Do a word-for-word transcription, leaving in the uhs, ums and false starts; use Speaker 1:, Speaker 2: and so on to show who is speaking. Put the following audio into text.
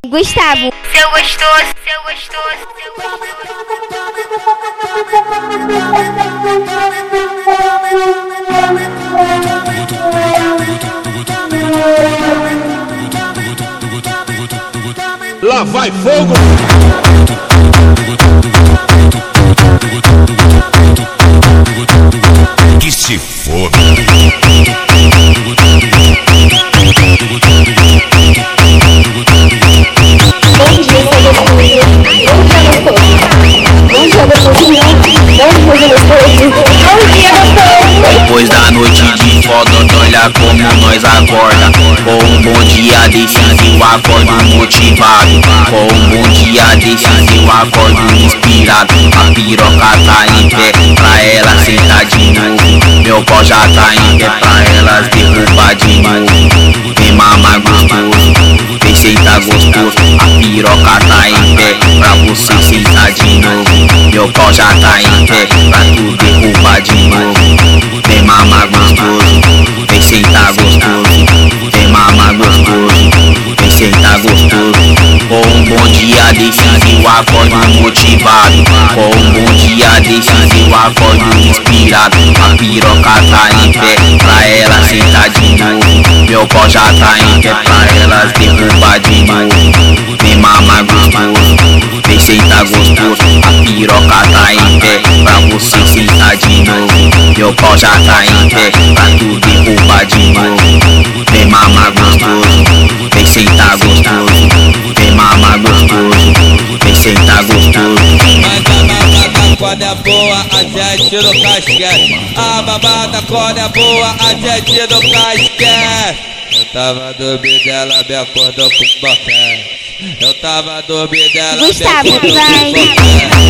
Speaker 1: Gustavo.
Speaker 2: Seu gostoso, seu gostoso, seu
Speaker 3: gostoso. Lá vai fogo!
Speaker 4: Que se foda!
Speaker 5: Depois da noite de foda, olha como nós acorda. Com um bom dia desse eu acordo motivado. Com um bom dia desse eu acordo inspirado. A piroca tá em pé, pra ela sentar de novo. Meu pau já tá em pé, pra elas derrubar de novo. Vem mamar gostoso, vem sentar gostoso. A piroca tá em pé, pra você sentar de novo. Meu pau já tá em pé, pra tu derrubar de novo. Vem mamar gostoso, vem sentar gostoso. Vem mamar gostoso, vem sentar gostoso. Com um bom dia desse eu acordo motivado. Com um bom dia desse eu acordo inspirado. A piroca tá em pé, pra ela sentar de novo. Meu pau já tá em pé, pra elas derrubar de novo. Vem mamar gostoso, vem sentar gostoso. A piroca tá em pé, pra você sentar de novo. Meu pau já tá em pé, pra tu derrubar de novo. Vem mamar gostoso, vem sentar gostoso. Vem mamar gostoso, vem sentar gostoso.
Speaker 6: Mas a babada quando é boa, a gente no casquete. A babada quando é boa, a gente no casquete. Eu tava dormindo, ela me acordou com boquete. Eu tava dormindo, ela me
Speaker 1: Gustavo,
Speaker 6: acordou com
Speaker 1: vai.
Speaker 6: boquete.